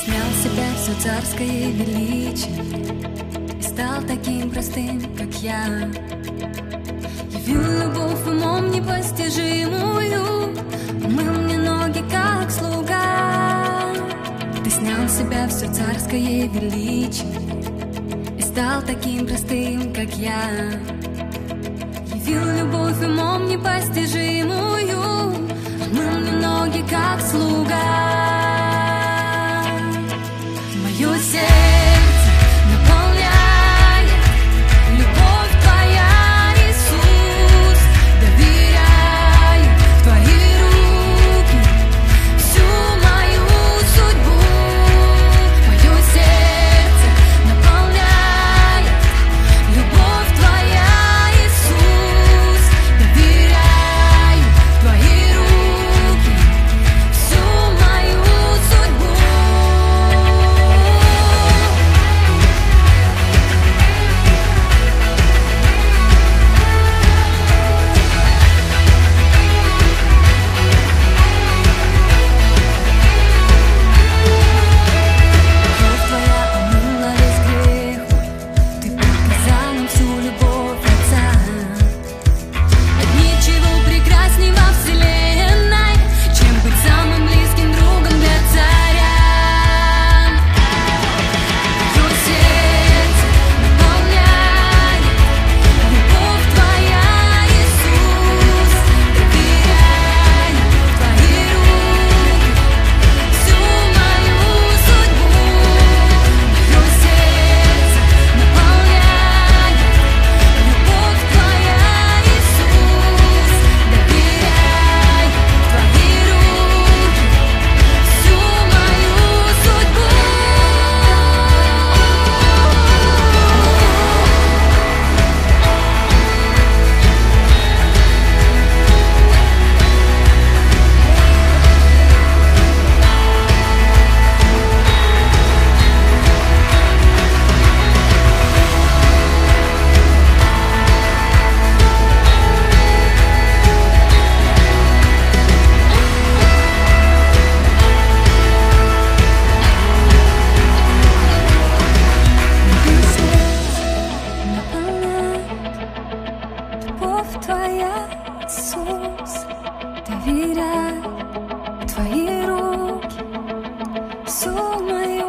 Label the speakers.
Speaker 1: Снял с себя все царское величие и стал таким простым, как я. Явил любовь умом непостижимую, умыл мне ноги, как слуга. Ты снял с себя все царское величие и стал таким простым, как я. Явил любовь умом непостижимую, умыл мне ноги, как слуга. Мое сердце наполняет любовь Твоя, Иисус. Доверяю в Твои руки всю мою судьбу. Мое сердце наполняет любовь Твоя, Иисус. Доверяю в Твои руки всю мою судьбу. Кровь Твоя омыла весь грех мой, Ты показал нам всю любовь Отца. Нет ничего прекрасней во вселенной, чем быть самым близким другом для царя. Мое сердце наполняет любовь Твоя, Иисус. Доверяю в Твои руки всю мою судьбу. Мое сердце наполняет любовь Твоя, Иисус. Доверяю в Твои руки всю мою судьбу. Любовь Твоя, Иисус, доверяю в Твои руки всю мою